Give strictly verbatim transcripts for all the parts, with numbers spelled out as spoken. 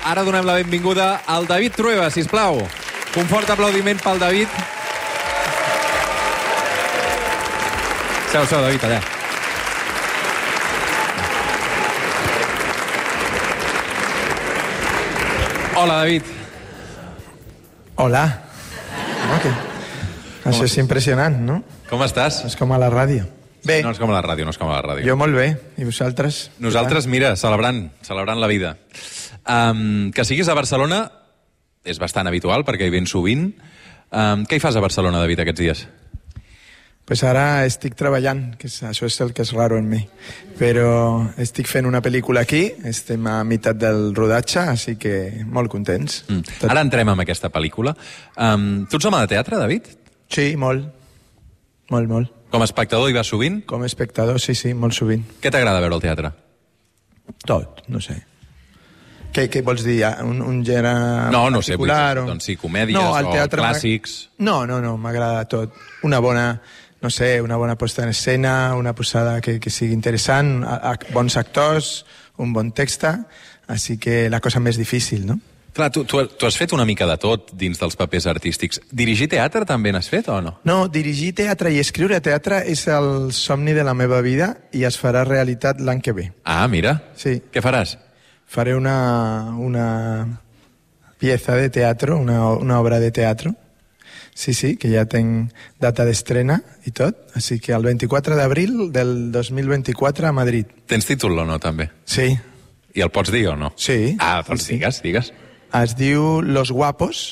Ara donem la benvinguda al David Trueba, sisplau. Un fort aplaudiment pel David. Seu, seu, David, allà. Hola, David. Hola. Okay. Això és impressionant, no? Com estàs? És com a la ràdio. Bé. No és com a la ràdio, no és com a la ràdio. Jo molt bé. I vosaltres? Nosaltres, mira, celebrant, celebrant la vida. Um, que siguis a Barcelona és bastant habitual, perquè hi vens sovint. Um, què hi fas a Barcelona, David, aquests dies? Pues ara estic treballant, que és, això és el que és raro en mi. Però estic fent una pel·lícula aquí, estem a meitat del rodatge, així que molt contents. Mm. Ara entrem en aquesta pel·lícula. Um, tu ets home de teatre, David? Sí, molt. Molt, molt. Com a espectador hi vas sovint? Com a espectador, sí, sí, molt sovint. Què t'agrada veure al teatre? Tot, no sé. Què, què vols dir? Un, un gènere No, no sé, vull dir, o... doncs sí, comèdies no, o clàssics... No, no, no, m'agrada tot. Una bona, no sé, una bona posta en escena, una posada que, que sigui interessant, a, a, bons actors, un bon text, així que la cosa més difícil, no? Clar, tu, tu, tu has fet una mica de tot dins dels papers artístics. Dirigir teatre també n'has fet o no? No, dirigir teatre i escriure teatre és el somni de la meva vida i es farà realitat l'any que ve. Ah, mira. Sí. Què faràs? Faré una, una pieza de teatro, una, una obra de teatro. Sí, sí, que ja tenc data d'estrena i tot. Així que el vint-i-quatre d'abril del dos mil vint-i-quatre a Madrid. Tens títol o no, també? Sí. I el pots dir o no? Sí. Ah, doncs sí, sí. digues, digues. Es diu Los Guapos.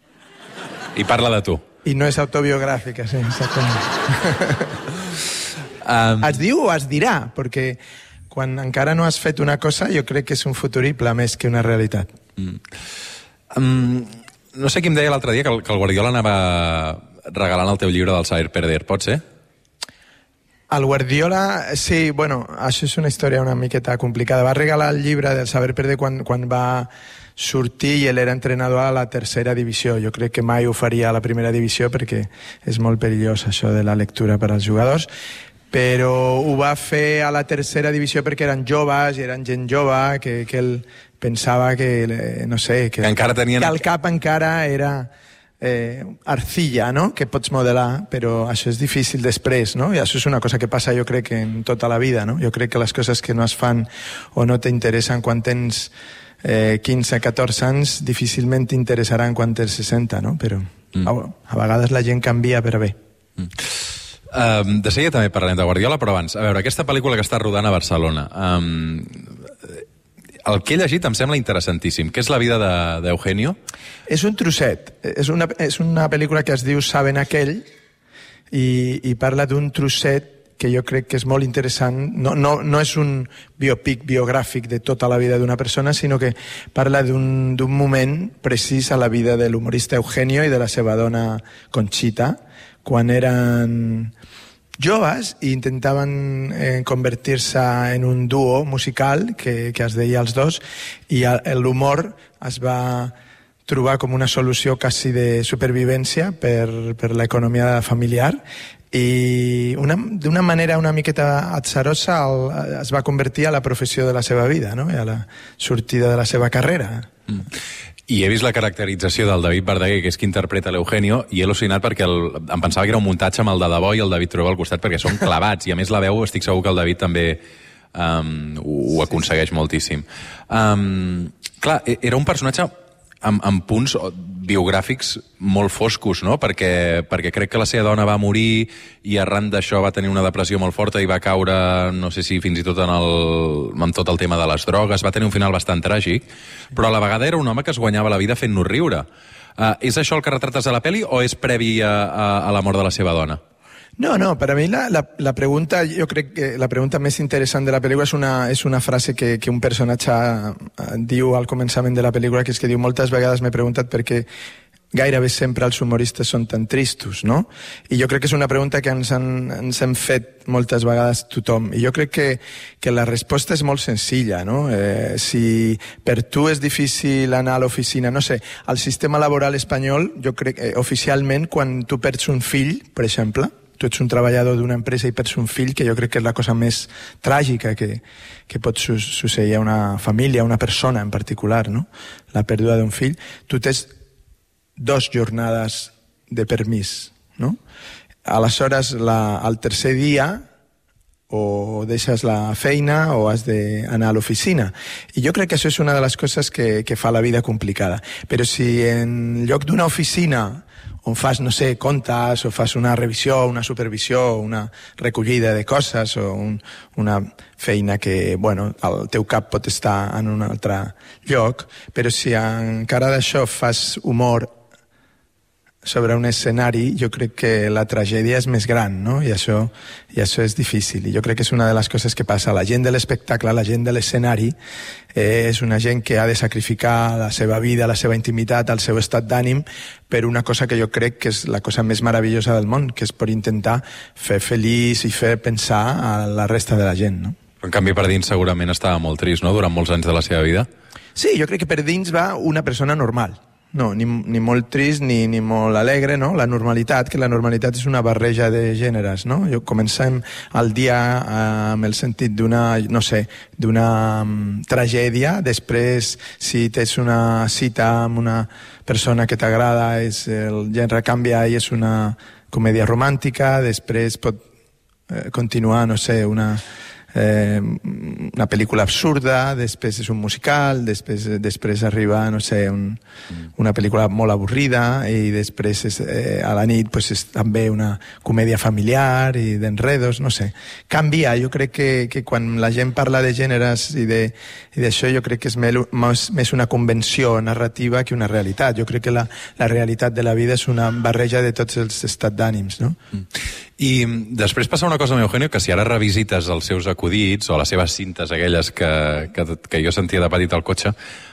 I parla de tu. I no és autobiogràfica, sí, exactament. um... Es diu o es dirà, perquè quan encara no has fet una cosa, jo crec que és un futurible més que una realitat. Mm. Um, no sé qui em deia l'altre dia que el, que el Guardiola anava regalant el teu llibre del Saber Perder, pot ser? El Guardiola, sí, bueno, això és una història una miqueta complicada. Va regalar el llibre del Saber Perder quan, quan va sortir i ell era entrenador a la tercera divisió. Jo crec que mai ho faria a la primera divisió perquè és molt perillós això de la lectura per als jugadors, però ho va fer a la tercera divisió perquè eren joves i eren gent jove que, que ell pensava que, no sé, que, que, encara tenien... que al cap encara era eh, arcilla, no?, que pots modelar, però això és difícil després, no? I això és una cosa que passa jo crec que en tota la vida, no? Jo crec que les coses que no es fan o no t'interessen quan tens eh, quinze catorze anys difícilment t'interessaran quan tens seixanta, no? Però mm. a, a vegades la gent canvia per a bé. Mm. Um, de seguida també parlarem de Guardiola, però abans, a veure, aquesta pel·lícula que està rodant a Barcelona, um, el que he llegit em sembla interessantíssim, que és la vida d'Eugenio. És un trosset, és una, és una pel·lícula que es diu Saben aquell i, i parla d'un trosset que jo crec que és molt interessant. No, no, no és un biopic biogràfic de tota la vida d'una persona, sinó que parla d'un d'un moment precís a la vida de l'humorista Eugenio i de la seva dona Conchita, quan eren joves i intentaven eh, convertir-se en un dúo musical que, que es deia Els Dos, i l'humor es va trobar com una solució quasi de supervivència per, per l'economia familiar, i d'una manera una miqueta atzarosa el, es va convertir a la professió de la seva vida, no?, a la sortida de la seva carrera. Mm. I he vist la caracterització del David Verdaguer, que és qui interpreta l'Eugenio, i he al·lucinat perquè el, em pensava que era un muntatge amb el de debò i el David Trueba al costat, perquè són clavats, i a més la veu estic segur que el David també um, ho, ho aconsegueix moltíssim. Um, clar, era un personatge amb, amb punts biogràfics molt foscos, no? Perquè, perquè crec que la seva dona va morir i arran d'això va tenir una depressió molt forta i va caure, no sé si fins i tot en, el, en tot el tema de les drogues, va tenir un final bastant tràgic, però a la vegada era un home que es guanyava la vida fent-nos riure. Uh, és això el que retrates a la pel·li o és previ a, a, a la mort de la seva dona? No, no, per a mi la, la, la pregunta, jo crec que la pregunta més interessant de la pel·lícula és una, és una frase que, que un personatge diu al començament de la pel·lícula, que és que diu: moltes vegades m'he preguntat per què gairebé sempre els humoristes són tan tristos, no? I jo crec que és una pregunta que ens, han, ens hem fet moltes vegades tothom. I jo crec que, que la resposta és molt senzilla, no? Eh, si per tu és difícil anar a l'oficina, no sé, al sistema laboral espanyol, jo crec que eh, oficialment, quan tu perds un fill, per exemple, tu ets un treballador d'una empresa i perds un fill, que jo crec que és la cosa més tràgica que, que pot su succeir a una família, a una persona en particular, no? La pèrdua d'un fill. Tu tens dos jornades de permís, no? Aleshores, la, al tercer dia o deixes la feina o has d'anar a l'oficina. I jo crec que això és una de les coses que, que fa la vida complicada. Però si en lloc d'una oficina on fas, no sé, comptes, o fas una revisió, una supervisió, una recollida de coses, o un, una feina que, bueno, el teu cap pot estar en un altre lloc, però si encara d'això fas humor sobre un escenari, jo crec que la tragèdia és més gran, no? I això, i això és difícil. I jo crec que és una de les coses que passa. La gent de l'espectacle, la gent de l'escenari, eh, és una gent que ha de sacrificar la seva vida, la seva intimitat, el seu estat d'ànim, per una cosa que jo crec que és la cosa més meravellosa del món, que és per intentar fer feliç i fer pensar a la resta de la gent, no? En canvi, per dins segurament estava molt trist, no?, durant molts anys de la seva vida. Sí, jo crec que per dins va una persona normal. No, ni, ni molt trist ni, ni molt alegre, no? La normalitat, que la normalitat és una barreja de gèneres, no? Jo comencem el dia amb el sentit d'una, no sé, d'una um, tragèdia, després si tens una cita amb una persona que t'agrada, el gènere canvia i és una comèdia romàntica, després pot eh, continuar, no sé, una... Eh, una pel·lícula absurda, després és un musical, després, després arriba, no sé, un, una pel·lícula molt avorrida, i després és, eh, a la nit pues, és també una comèdia familiar i d'enredos, no sé. Canvia, jo crec que, que quan la gent parla de gèneres i d'això, jo crec que és més, més una convenció narrativa que una realitat. Jo crec que la, la realitat de la vida és una barreja de tots els estats d'ànims, no? Mm. I després passa una cosa, Eugenio, que si ara revisites els seus acudits o les seves cintes, aquelles que, que, que jo sentia de petit al cotxe,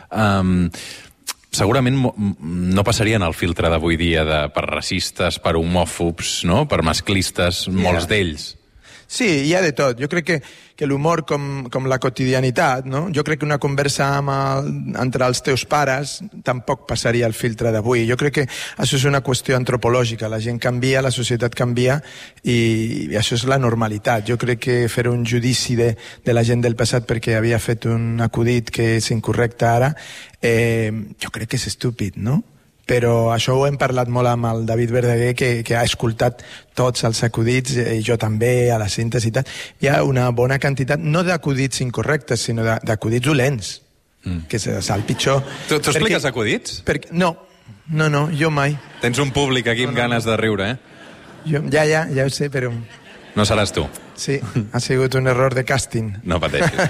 um, segurament no passarien el filtre d'avui dia de, per racistes, per homòfobs, no?, per masclistes, yeah. Molts d'ells. Sí, hi ha de tot. Jo crec que, que l'humor com, com la quotidianitat, no? Jo crec que una conversa amb el, entre els teus pares tampoc passaria el filtre d'avui. Jo crec que això és una qüestió antropològica. La gent canvia, la societat canvia i, i això és la normalitat. Jo crec que fer un judici de, de la gent del passat perquè havia fet un acudit que és incorrecte ara, eh, jo crec que és estúpid, no? Però això ho hem parlat molt amb el David Verdaguer, que, que ha escoltat tots els acudits, i jo també, a la síntesi i tal. Hi ha una bona quantitat, no d'acudits incorrectes, sinó d'acudits dolents, mm. que és el pitjor. Tu, tu expliques perquè, acudits? Perquè, no, no, no, jo mai. Tens un públic aquí amb no, no, ganes de riure, eh? Jo, ja, ja, ja ho sé, però... No seràs tu. Sí, ha sigut un error de càsting. No pateixis.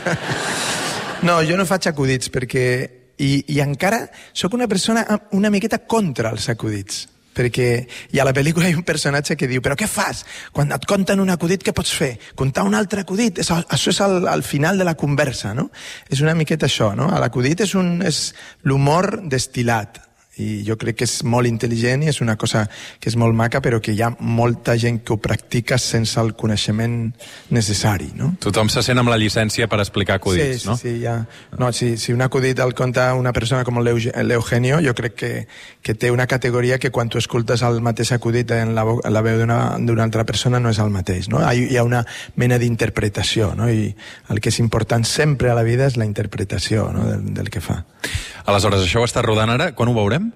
No, jo no faig acudits perquè... I, i encara sóc una persona una miqueta contra els acudits, perquè i a la pel·lícula hi ha un personatge que diu però què fas? Quan et conten un acudit, què pots fer? Contar un altre acudit? És, això és al, al final de la conversa, no? És una miqueta això, no? L'acudit és, un, és l'humor destil·lat, i jo crec que és molt intel·ligent i és una cosa que és molt maca, però que hi ha molta gent que ho practica sense el coneixement necessari, no? Tothom se sent amb la llicència per explicar acudits, sí, no? Sí, sí, ja. No, si, si un acudit el conta una persona com l'Eugenio, jo crec que, que té una categoria que quan tu escoltes el mateix acudit en la, en la veu d'una altra persona no és el mateix, no? Hi, hi ha una mena d'interpretació, no? I el que és important sempre a la vida és la interpretació, no? del, del que fa. Aleshores, això ho està rodant ara. Quan ho veurem?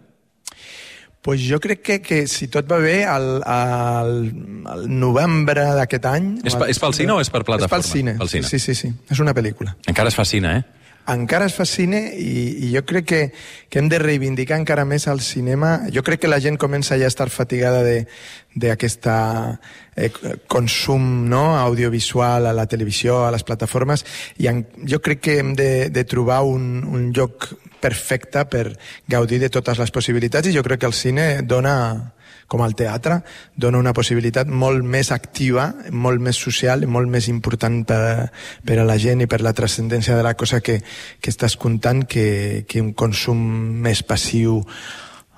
Pues jo crec que, que si tot va bé, al, al, al novembre d'aquest any... És, pa, és pel cine o és per plataforma? És pel cine, pel cine. Sí, sí, sí. És una pel·lícula. Encara es fa cine, eh? Encara es fa cine i, i jo crec que, que hem de reivindicar encara més el cinema. Jo crec que la gent comença ja a estar fatigada d'aquest eh, consum, no?, audiovisual a la televisió, a les plataformes, i en, jo crec que hem de, de trobar un, un lloc perfecte per gaudir de totes les possibilitats, i jo crec que el cine dona, com el teatre, dona una possibilitat molt més activa, molt més social, molt més important per, per a la gent i per la transcendència de la cosa que, que estàs contant, que, que un consum més passiu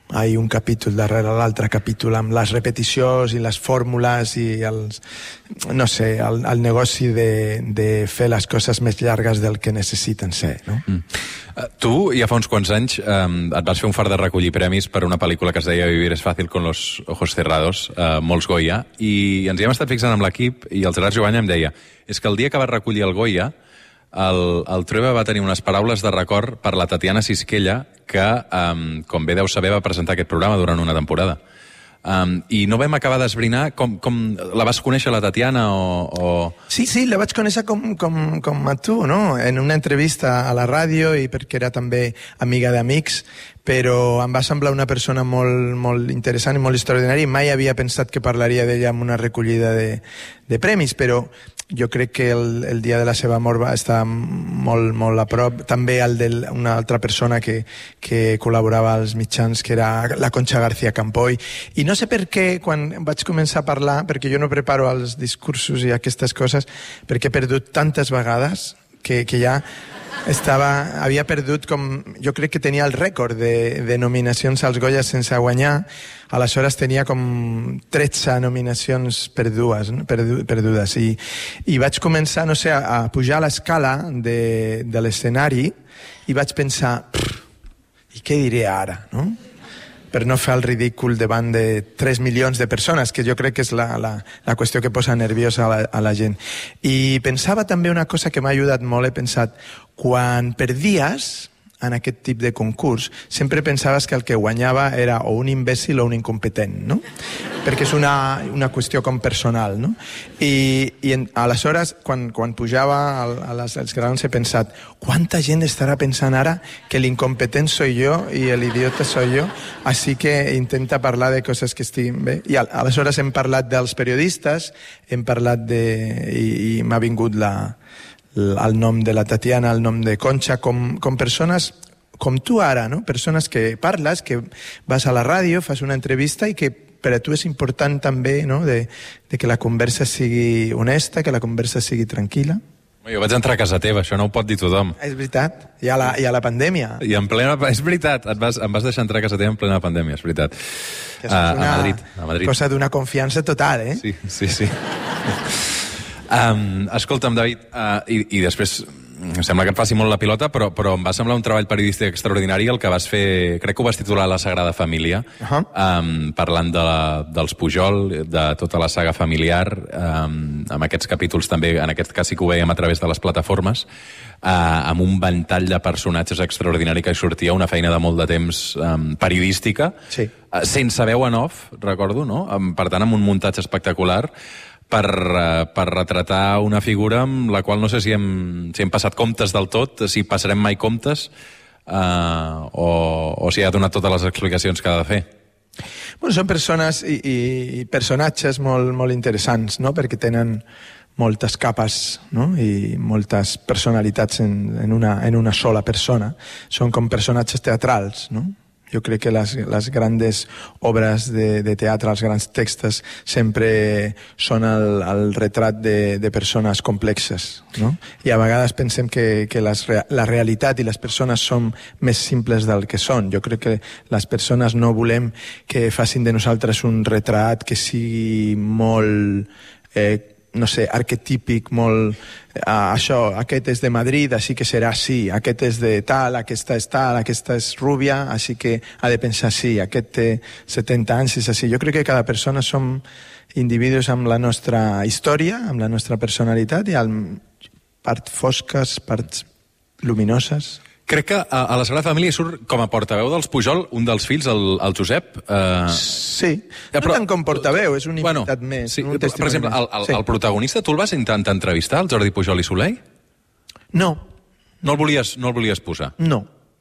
Hi un capítol darrere l'altre capítol amb les repeticions i les fórmules i els, no sé, el, el negoci de, de fer les coses més llargues del que necessiten ser, no? Mm. Uh, tu, ja fa uns quants anys, um, et vas fer un fart de recollir premis per una pel·lícula que es deia Vivir es fácil con los ojos cerrados, uh, molts Goya, i ens hi hem estat fixant amb l'equip, i el Gerard Jovanya em deia, és que el dia que vas recollir el Goya, el, el Trueba va tenir unes paraules de record per la Tatiana Sisquella, que, um, com bé deu saber, va presentar aquest programa durant una temporada. Um, I no vam acabar d'esbrinar com, com... La vas conèixer, la Tatiana, o, o...? Sí, sí, la vaig conèixer com, com, com a tu, no? En una entrevista a la ràdio, i perquè era també amiga d'amics, però em va semblar una persona molt, molt interessant i molt extraordinària, i mai havia pensat que parlaria d'ella en una recollida de, de premis, però jo crec que el, el dia de la seva mort va estar molt, molt a prop. També el d'una altra persona que, que col·laborava als mitjans, que era la Concha García Campoy. I no sé per què, quan vaig començar a parlar, perquè jo no preparo els discursos i aquestes coses, perquè he perdut tantes vegades que, que ja estava, havia perdut com... Jo crec que tenia el rècord de, de nominacions als Goya sense guanyar. Aleshores tenia com tretze nominacions perdudes, no? Perdu, perdudes. I, I vaig començar, no sé, a, a pujar a l'escala de, de l'escenari i vaig pensar, i què diré ara, no? Per no fer el ridícul davant de tres milions de persones, que jo crec que és la, la, la qüestió que posa nerviosa a la, a la gent. I pensava també una cosa que m'ha ajudat molt, he pensat, quan perdies en aquest tipus de concurs, sempre pensaves que el que guanyava era o un imbècil o un incompetent, no? Perquè és una, una qüestió com personal, no? I, i en, aleshores, quan, quan pujava al, a les, als graons, he pensat, quanta gent estarà pensant ara que l'incompetent soy yo i l'idiota soy yo, així que intenta parlar de coses que estiguin bé. I al, aleshores hem parlat dels periodistes, hem parlat de... i, i m'ha vingut la... el nom de la Tatiana, el nom de Concha, com, com persones com tu ara, no? Persones que parles, que vas a la ràdio, fas una entrevista i que per a tu és important també, no? de, de que la conversa sigui honesta, que la conversa sigui tranquil·la. Jo vaig entrar a casa teva, això no ho pot dir tothom. És veritat, hi ha la, hi ha la pandèmia. I en plena... És veritat, et vas, em vas deixar entrar a casa teva en plena pandèmia, és veritat. Que és una a, a Madrid, a Madrid. Cosa d'una confiança total, eh? Sí, sí, sí. Um, escolta'm, David, uh, i, i després em sembla que et faci molt la pilota, però, però em va semblar un treball periodístic extraordinari el que vas fer, crec que ho vas titular La Sagrada Família, uh-huh. um, parlant de la, dels Pujol, de tota la saga familiar, um, amb aquests capítols també, en aquest cas sí que ho veiem a través de les plataformes, uh, amb un ventall de personatges extraordinari que hi sortia, una feina de molt de temps um, periodística, sí. uh, sense veu en off, recordo, no? Um, per tant, amb un muntatge espectacular, Per, uh, per retratar una figura amb la qual no sé si hem, si hem passat comptes del tot, si passarem mai comptes, uh, o, o si ha donat totes les explicacions que ha de fer. Bueno, són persones i, i personatges molt, molt interessants, no? Perquè tenen moltes capes, no? I moltes personalitats en, en, una, en una sola persona. Són com personatges teatrals, no? Jo crec que les, les grandes obres de, de teatre, els grans textos, sempre són el, el retrat de, de persones complexes, no? I a vegades pensem que, que les, la realitat i les persones són més simples del que són. Jo crec que les persones no volem que facin de nosaltres un retrat que sigui molt... Eh, no sé, arquetípic, molt... Uh, això, aquest és de Madrid, així que serà així, aquest és de tal, aquesta és tal, aquesta és rúbia, així que ha de pensar així, aquest té setanta anys, és així. Jo crec que cada persona som individus amb la nostra història, amb la nostra personalitat, i amb parts fosques, parts luminoses. Crec que a, a la Sagrada Família surt com a portaveu dels Pujol un dels fills, el, el Josep. Eh... Sí, no però, tant com portaveu, és un invitat bueno, més. Sí, un per exemple, el, el, sí. el protagonista, tu el vas intentar entrevistar, el Jordi Pujol i Soler? No. No el volies, no el volies posar? No.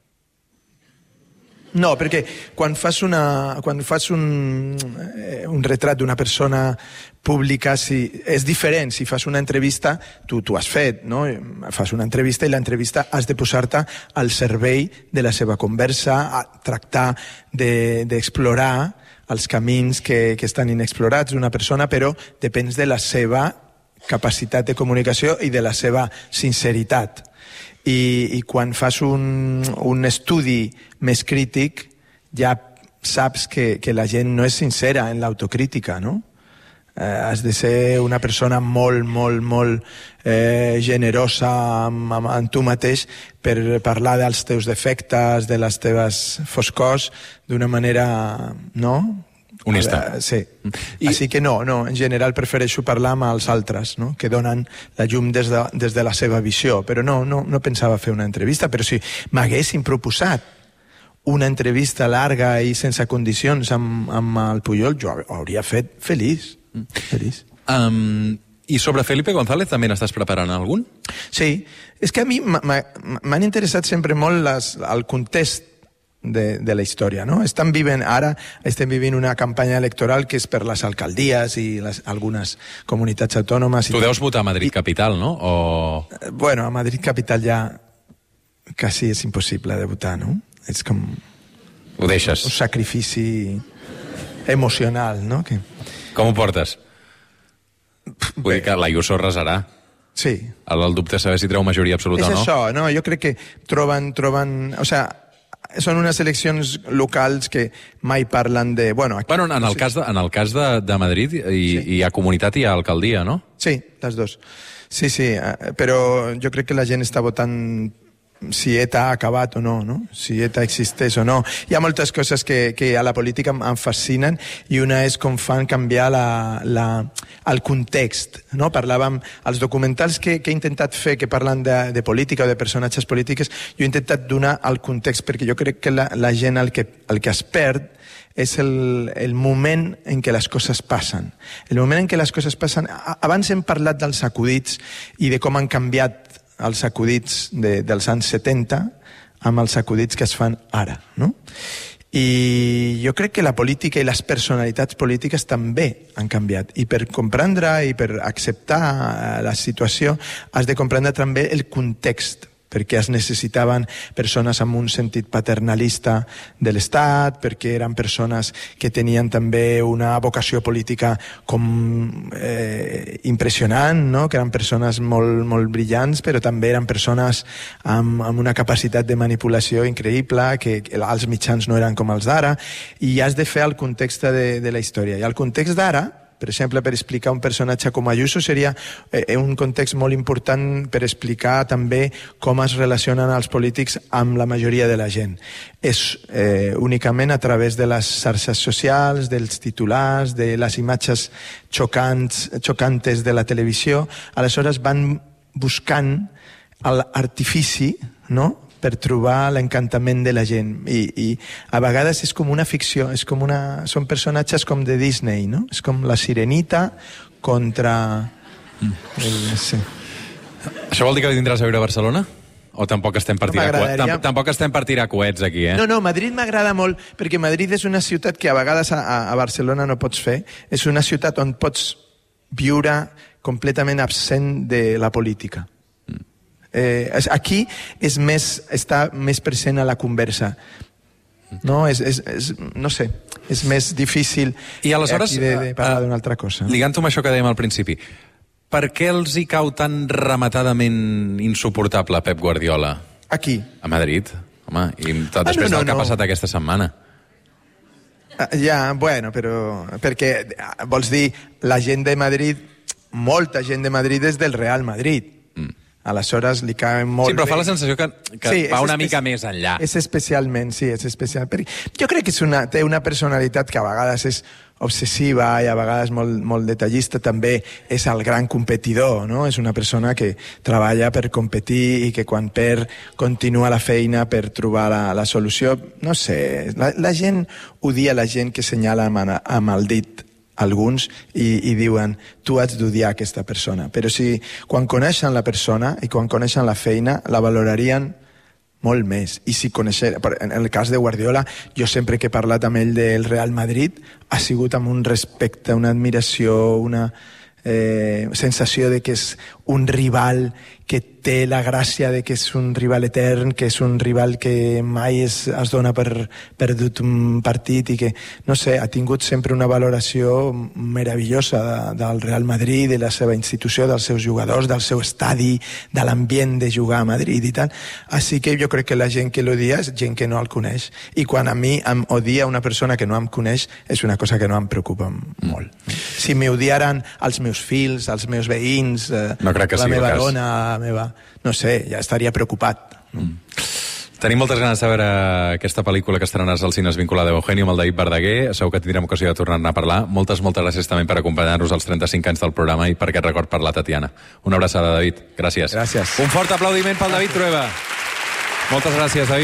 No, perquè quan fas, una, quan fas un, un retrat d'una persona pública, si, és diferent. Si fas una entrevista, tu, tu has fet, no? Fas una entrevista i l'entrevista has de posar-te al servei de la seva conversa, a tractar d'explorar de, els camins que, que estan inexplorats d'una persona, però depèn de la seva capacitat de comunicació i de la seva sinceritat. I, i quan fas un, un estudi més crític, ja saps que, que la gent no és sincera en l'autocrítica, no? Eh, has de ser una persona molt, molt, molt eh, generosa amb, amb, amb tu mateix per parlar dels teus defectes, de les teves foscors, d'una manera, no? Honesta. Eh, sí. I... Així que no, no, en general prefereixo parlar amb els altres, no? Que donen la llum des de, des de la seva visió. Però no, no, no pensava fer una entrevista, però si m'haguessin proposat una entrevista larga i sense condicions amb, amb el Pujol, jo ho hauria fet feliç. feliç. Um, I sobre Felipe González també n'estàs preparant algun? Sí, és que a mi m'han interessat sempre molt les, el context de, de la història, no? Estan vivint, ara estem vivint una campanya electoral que és per les alcaldies i les, algunes comunitats autònomes. Tu deus votar a Madrid I, Capital, no? O... Bueno, a Madrid Capital ja quasi és impossible de votar, no? És com... Ho deixes. Un sacrifici emocional, no? Que... Com ho portes? Vull dir que l'Ayuso resarà. Sí. El, el dubte és saber si treu majoria absoluta o no. És això, no? Jo crec que troben... troben o sea, són unes eleccions locals que mai parlen de... Bueno, aquí, bueno en, el sí. cas de, en el cas de, de Madrid hi, sí. hi ha comunitat i hi ha alcaldia, no? Sí, les dos. Sí, sí, però jo crec que la gent està votant si ETA ha acabat o no, no? Si ETA existeix o no. Hi ha moltes coses que, que a la política em fascinen i una és com fan canviar la, la, el context, no? Parlàvem, els documentals que, que he intentat fer que parlen de, de política o de personatges polítics, jo he intentat donar el context perquè jo crec que la, la gent el que, el que es perd és el, el moment en què les coses passen. El moment en què les coses passen... Abans hem parlat dels acudits i de com han canviat els acudits de, dels anys setanta amb els acudits que es fan ara, no? I jo crec que la política i les personalitats polítiques també han canviat. I per comprendre i per acceptar la situació has de comprendre també el context, perquè es necessitaven persones amb un sentit paternalista de l'Estat, perquè eren persones que tenien també una vocació política com eh, impressionant, no? Que eren persones molt, molt brillants, però també eren persones amb, amb una capacitat de manipulació increïble, que, que els mitjans no eren com els d'ara, i has de fer el context de, de la història. I el context d'ara, per exemple, per explicar un personatge com Ayuso seria eh, un context molt important per explicar també com es relacionen els polítics amb la majoria de la gent. És eh, únicament a través de les xarxes socials, dels titulars, de les imatges xocants, xocantes de la televisió. Aleshores van buscant l'artifici, no?, per trobar l'encantament de la gent. I, I a vegades és com una ficció, és com una... són personatges com de Disney, no? És com la Sirenita contra... El, sí. Això vol dir que vindràs a viure a Barcelona? O tampoc estem per tirar, no coets, tampoc estem per tirar coets aquí, eh? No, no, Madrid m'agrada molt, perquè Madrid és una ciutat que a vegades a, a Barcelona no pots fer. És una ciutat on pots viure completament absent de la política. Eh, aquí és més, està més present a la conversa, no? És, és, és, no sé, és més difícil I aleshores, aquí de, de parlar uh, d'una altra cosa. Lligant-ho amb això que dèiem al principi, per què els hi cau tan rematadament insuportable Pep Guardiola? Aquí. A Madrid, home, i tot ah, després no, no, del que no. ha passat aquesta setmana. Uh, ja, bueno, però... Perquè, vols dir, la gent de Madrid, molta gent de Madrid és del Real Madrid. Mm. Aleshores li caen molt bé. Sí, però fa la sensació que, que sí, va una espe... mica més enllà. És especialment, sí, és especial. Jo crec que és una, té una personalitat que a vegades és obsessiva i a vegades molt, molt detallista. També és el gran competidor, no? És una persona que treballa per competir i que quan perd continua la feina per trobar la, la solució. No sé, la, la gent odia la gent que senyala amb, amb el dit alguns i, i diuen tu has d'odiar aquesta persona, però si quan coneixen la persona i quan coneixen la feina la valorarien molt més. I si coneixer, en el cas de Guardiola, jo sempre que he parlat amb ell del Real Madrid ha sigut amb un respecte, una admiració, una eh, sensació de que és un rival que té la gràcia de que és un rival etern, que és un rival que mai es, es dona per perdut un partit i que, no sé, ha tingut sempre una valoració meravellosa de, del Real Madrid, de la seva institució, dels seus jugadors, del seu estadi, de l'ambient de jugar a Madrid i tal. Així que jo crec que la gent que l'odia és gent que no el coneix. I quan a mi em odia una persona que no em coneix és una cosa que no em preocupa molt. Si m'odiaran els meus fills, els meus veïns, eh, no crec que la sigui meva el cas. dona, la meva... no sé, ja estaria preocupat. Mm. Tenim moltes ganes de veure aquesta pel·lícula que estrenaràs als cines vinculada a Eugenio amb el David Verdaguer. Segur que tindrem ocasió de tornar-ne a parlar. Moltes, moltes gràcies també per acompanyar-nos als trenta-cinc anys del programa i per aquest record per la Tatiana. Una abraçada, David. Gràcies. Gràcies. Un fort aplaudiment pel David Trueba. Moltes gràcies, David.